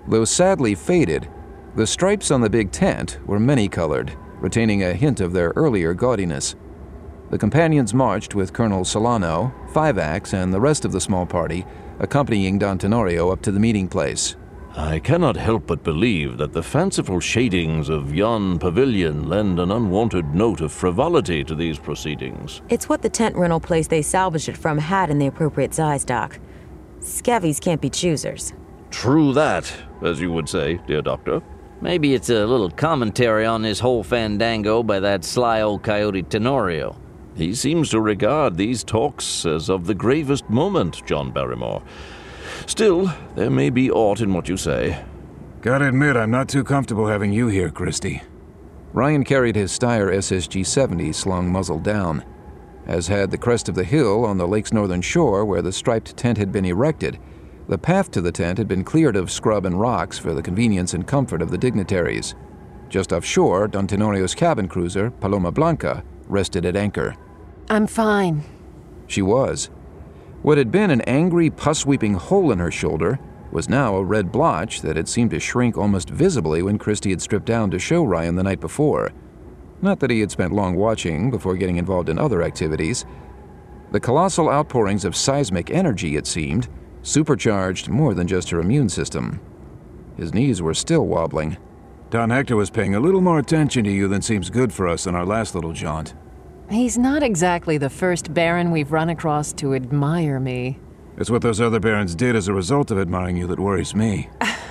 Though sadly faded, the stripes on the big tent were many-colored, retaining a hint of their earlier gaudiness. The companions marched with Colonel Solano, Five-Axe, and the rest of the small party, accompanying Don Tenorio up to the meeting place. I cannot help but believe that the fanciful shadings of yon pavilion lend an unwanted note of frivolity to these proceedings. It's what the tent rental place they salvaged it from had in the appropriate size, Doc. Scabbies can't be choosers. True that, as you would say, dear Doctor. Maybe it's a little commentary on this whole fandango by that sly old coyote Tenorio. He seems to regard these talks as of the gravest moment, John Barrymore. Still, there may be aught in what you say. Gotta admit, I'm not too comfortable having you here, Christie. Ryan carried his Steyr SSG-70 slung muzzle down, as had the crest of the hill on the lake's northern shore where the striped tent had been erected. The path to the tent had been cleared of scrub and rocks for the convenience and comfort of the dignitaries. Just offshore, Don Tenorio's cabin cruiser, Paloma Blanca, rested at anchor. I'm fine. She was. What had been an angry, pus-weeping hole in her shoulder was now a red blotch that had seemed to shrink almost visibly when Christie had stripped down to show Ryan the night before. Not that he had spent long watching before getting involved in other activities. The colossal outpourings of seismic energy, it seemed, supercharged more than just her immune system. His knees were still wobbling. Don Hector was paying a little more attention to you than seems good for us on our last little jaunt. He's not exactly the first Baron we've run across to admire me. It's what those other Barons did as a result of admiring you that worries me.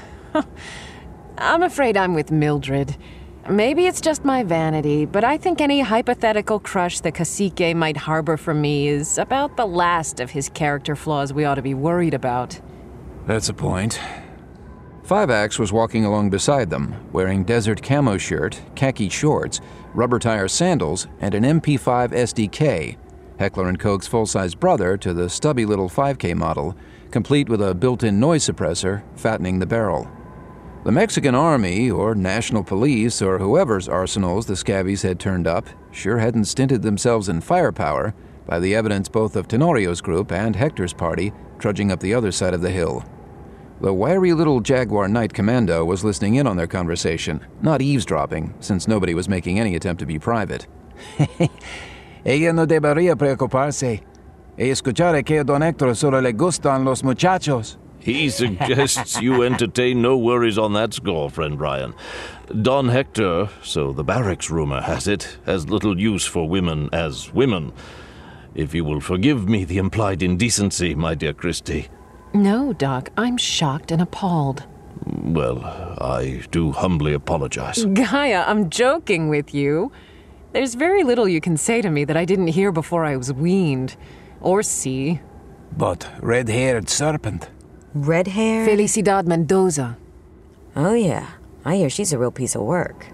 I'm afraid I'm with Mildred. Maybe it's just my vanity, but I think any hypothetical crush the cacique might harbor for me is about the last of his character flaws we ought to be worried about. That's a point. Five-Axe was walking along beside them, wearing desert camo shirt, khaki shorts, rubber tire sandals, and an MP5 SDK, Heckler & Koch's full-size brother to the stubby little 5K model, complete with a built-in noise suppressor, fattening the barrel. The Mexican Army, or National Police, or whoever's arsenals the Scabbies had turned up, sure hadn't stinted themselves in firepower by the evidence both of Tenorio's group and Hector's party trudging up the other side of the hill. The wiry little Jaguar Knight Commando was listening in on their conversation, not eavesdropping, since nobody was making any attempt to be private. Ella no debería preocuparse. Escuchar que a Don Hector solo le gustan los muchachos. He suggests you entertain no worries on that score, friend Ryan. Don Hector, so the barracks rumor has it, has little use for women as women. If you will forgive me the implied indecency, my dear Christie. No, Doc, I'm shocked and appalled. Well, I do humbly apologize. Gaia, I'm joking with you. There's very little you can say to me that I didn't hear before I was weaned. Or see. But red-haired serpent. Red-haired? Felicidad Mendoza. Oh yeah, I hear she's a real piece of work.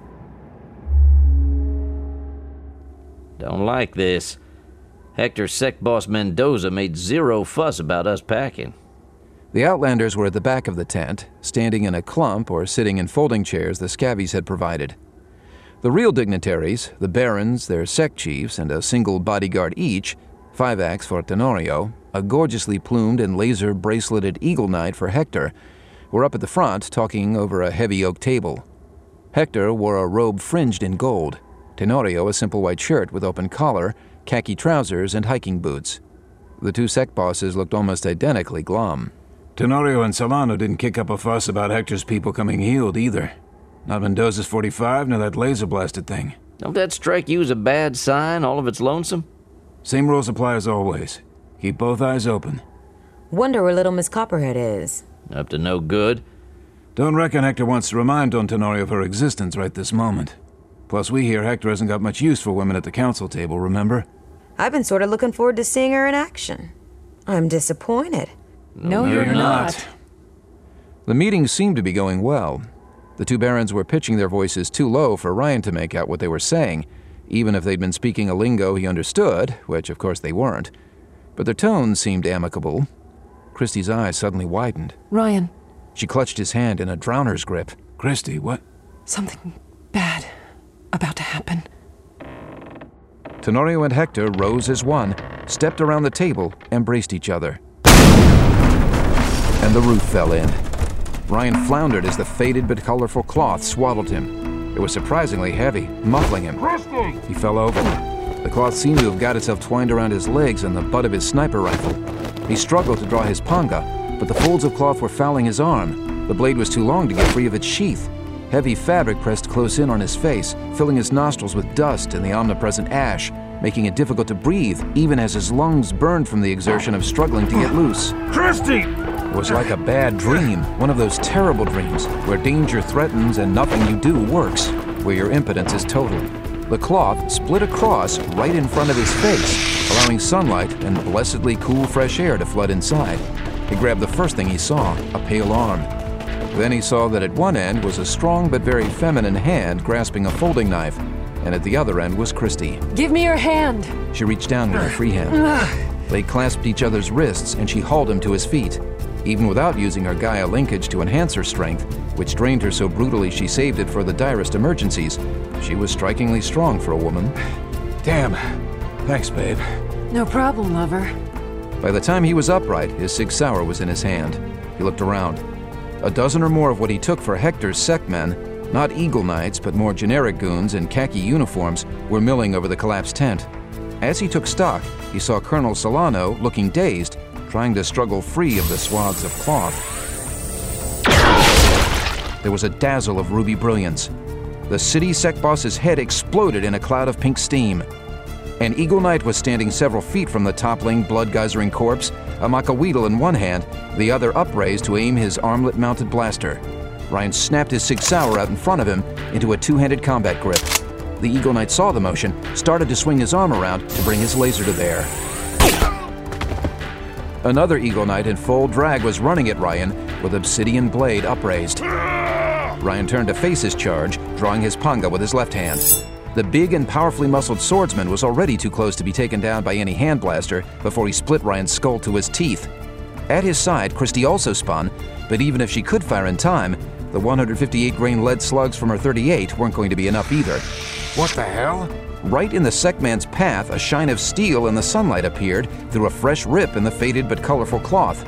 Don't like this. Hector Sec Boss Mendoza made zero fuss about us packing. The Outlanders were at the back of the tent, standing in a clump or sitting in folding chairs the Scabbies had provided. The real dignitaries, the Barons, their sect chiefs, and a single bodyguard each, Five-Axe for Tenorio, a gorgeously plumed and laser-braceleted Eagle Knight for Hector, were up at the front talking over a heavy oak table. Hector wore a robe fringed in gold, Tenorio a simple white shirt with open collar, khaki trousers, and hiking boots. The two sect bosses looked almost identically glum. Tenorio and Solano didn't kick up a fuss about Hector's people coming healed either. Not Mendoza's 45, nor that laser-blasted thing. Don't that strike you as a bad sign, all of it's lonesome? Same rules apply as always. Keep both eyes open. Wonder where little Miss Copperhead is. Up to no good. Don't reckon Hector wants to remind Don Tenorio of her existence right this moment. Plus, we hear Hector hasn't got much use for women at the council table, remember? I've been sort of looking forward to seeing her in action. I'm disappointed. No, you're not. The meeting seemed to be going well. The two Barons were pitching their voices too low for Ryan to make out what they were saying, even if they'd been speaking a lingo he understood, which of course they weren't. But their tones seemed amicable. Christie's eyes suddenly widened. Ryan. She clutched his hand in a drowner's grip. Christie, what? Something bad about to happen. Tenorio and Hector rose as one, stepped around the table, embraced each other. And the roof fell in. Ryan floundered as the faded but colorful cloth swaddled him. It was surprisingly heavy, muffling him. He fell over. The cloth seemed to have got itself twined around his legs and the butt of his sniper rifle. He struggled to draw his panga, but the folds of cloth were fouling his arm. The blade was too long to get free of its sheath. Heavy fabric pressed close in on his face, filling his nostrils with dust and the omnipresent ash, making it difficult to breathe, even as his lungs burned from the exertion of struggling to get loose. Christy! It was like a bad dream, one of those terrible dreams, where danger threatens and nothing you do works, where your impotence is total. The cloth split across right in front of his face, allowing sunlight and blessedly cool fresh air to flood inside. He grabbed the first thing he saw, a pale arm. Then he saw that at one end was a strong but very feminine hand grasping a folding knife, and at the other end was Christy. Give me your hand. She reached down with her free hand. They clasped each other's wrists, and she hauled him to his feet. Even without using her Gaia linkage to enhance her strength, which drained her so brutally she saved it for the direst emergencies, she was strikingly strong for a woman. Damn. Thanks, babe. No problem, lover. By the time he was upright, his Sig Sauer was in his hand. He looked around. A dozen or more of what he took for Hector's sect men, not Eagle Knights but more generic goons in khaki uniforms, were milling over the collapsed tent. As he took stock, he saw Colonel Solano, looking dazed, trying to struggle free of the swaths of cloth. There was a dazzle of ruby brilliance. The city sect boss's head exploded in a cloud of pink steam. An Eagle Knight was standing several feet from the toppling, blood-geysering corpse, a macaweedle in one hand, the other upraised to aim his armlet-mounted blaster. Ryan snapped his Sig Sauer out in front of him into a two-handed combat grip. The Eagle Knight saw the motion, started to swing his arm around to bring his laser to bear. Another Eagle Knight in full drag was running at Ryan with obsidian blade upraised. Ryan turned to face his charge, drawing his panga with his left hand. The big and powerfully muscled swordsman was already too close to be taken down by any hand blaster before he split Ryan's skull to his teeth. At his side, Christy also spun, but even if she could fire in time, the 158-grain lead slugs from her .38 weren't going to be enough either. What the hell? Right in the sect man's path, a shine of steel in the sunlight appeared through a fresh rip in the faded but colorful cloth.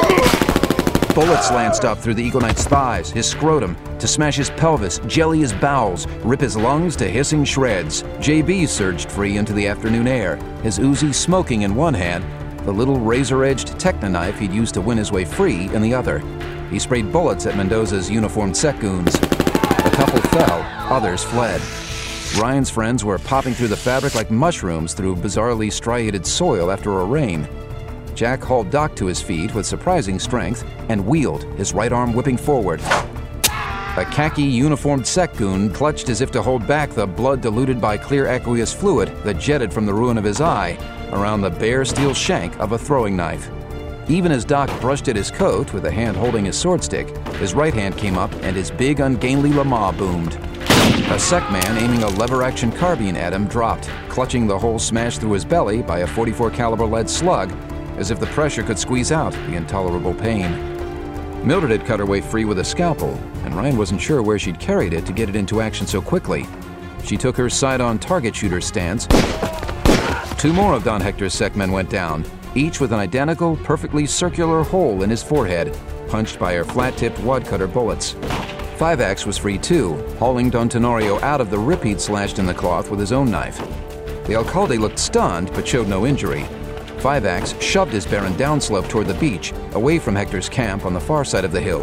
Bullets lanced up through the Eagle Knight's thighs, his scrotum, to smash his pelvis, jelly his bowels, rip his lungs to hissing shreds. JB surged free into the afternoon air, his Uzi smoking in one hand, the little razor-edged Techna knife he'd used to win his way free in the other. He sprayed bullets at Mendoza's uniformed sect goons. A couple fell, others fled. Ryan's friends were popping through the fabric like mushrooms through bizarrely striated soil after a rain. Jack hauled Doc to his feet with surprising strength and wheeled, his right arm whipping forward. A khaki uniformed sect goon clutched as if to hold back the blood diluted by clear aqueous fluid that jetted from the ruin of his eye around the bare steel shank of a throwing knife. Even as Doc brushed at his coat with a hand holding his sword stick, his right hand came up and his big ungainly lama boomed. A sect man aiming a lever-action carbine at him dropped, clutching the hole smashed through his belly by a .44 caliber lead slug, as if the pressure could squeeze out the intolerable pain. Mildred had cut her way free with a scalpel, and Ryan wasn't sure where she'd carried it to get it into action so quickly. She took her side-on target shooter stance. Two more of Don Hector's sect men went down, each with an identical, perfectly circular hole in his forehead, punched by her flat-tipped wad-cutter bullets. 5-Axe was free too, hauling Don Tenorio out of the rip he'd slashed in the cloth with his own knife. The alcalde looked stunned, but showed no injury. 5-Axe shoved his Baron downslope toward the beach, away from Hector's camp on the far side of the hill.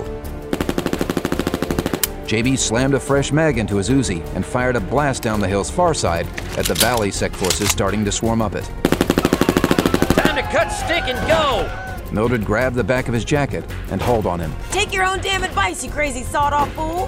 JB slammed a fresh mag into his Uzi and fired a blast down the hill's far side at the valley sect forces starting to swarm up it. Time to cut stick and go! Mildred grabbed the back of his jacket and hauled on him. Take your own damn advice, you crazy sawed-off fool!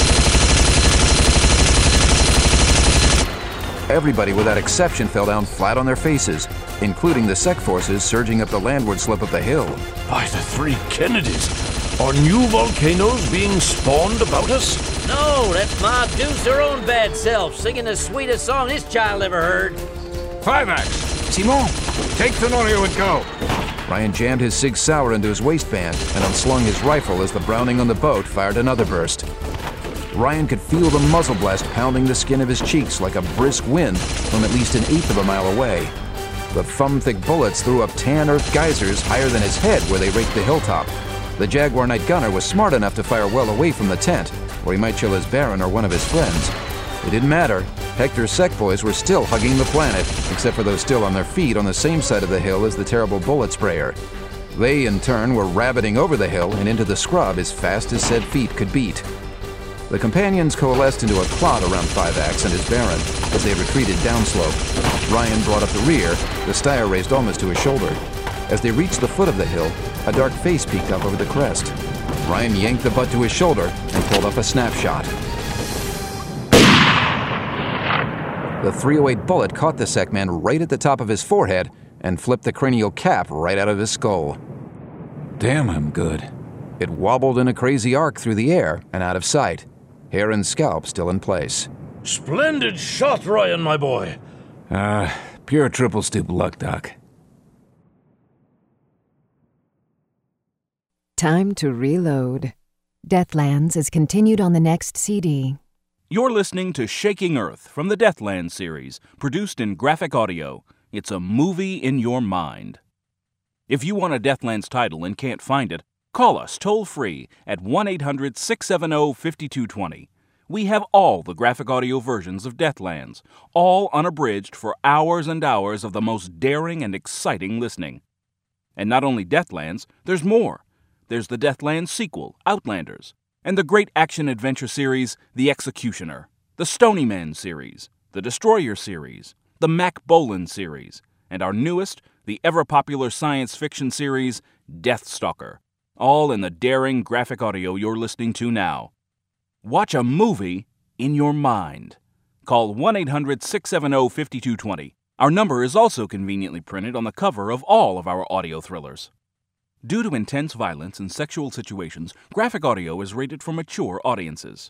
Everybody without exception fell down flat on their faces, including the sect forces surging up the landward slope of the hill. By the three Kennedys! Are new volcanoes being spawned about us? No, that's Ma Deuce, her own bad self, singing the sweetest song this child ever heard. 5-Axe! Simon, take Tenorio and go! Ryan jammed his Sig Sauer into his waistband and unslung his rifle as the Browning on the boat fired another burst. Ryan could feel the muzzle blast pounding the skin of his cheeks like a brisk wind from at least an eighth of a mile away. The thumb-thick bullets threw up tan earth geysers higher than his head where they raked the hilltop. The Jaguar night gunner was smart enough to fire well away from the tent, where he might kill his Baron or one of his friends. It didn't matter. Hector's Sec boys were still hugging the planet, except for those still on their feet on the same side of the hill as the terrible bullet sprayer. They, in turn, were rabbiting over the hill and into the scrub as fast as said feet could beat. The companions coalesced into a clot around Five-Axe and his Baron as they retreated downslope. Ryan brought up the rear, the Steyr raised almost to his shoulder. As they reached the foot of the hill, a dark face peeked up over the crest. Ryan yanked the butt to his shoulder and pulled up a snapshot. The .308 bullet caught the Sec man right at the top of his forehead and flipped the cranial cap right out of his skull. Damn, I'm good. It wobbled in a crazy arc through the air and out of sight, hair and scalp still in place. Splendid shot, Ryan, my boy. Pure triple stoop luck, Doc. Time to reload. Deathlands is continued on the next CD. You're listening to Shaking Earth from the Deathlands series, produced in graphic audio. It's a movie in your mind. If you want a Deathlands title and can't find it, call us toll-free at 1-800-670-5220. We have all the graphic audio versions of Deathlands, all unabridged for hours and hours of the most daring and exciting listening. And not only Deathlands, there's more. There's the Deathlands sequel, Outlanders, and the great action-adventure series, The Executioner, the Stony Men series, the Destroyer series, the Mac Bolan series, and our newest, the ever-popular science fiction series, Deathstalker, all in the daring graphic audio you're listening to now. Watch a movie in your mind. Call 1-800-670-5220. Our number is also conveniently printed on the cover of all of our audio thrillers. Due to intense violence and sexual situations, graphic audio is rated for mature audiences.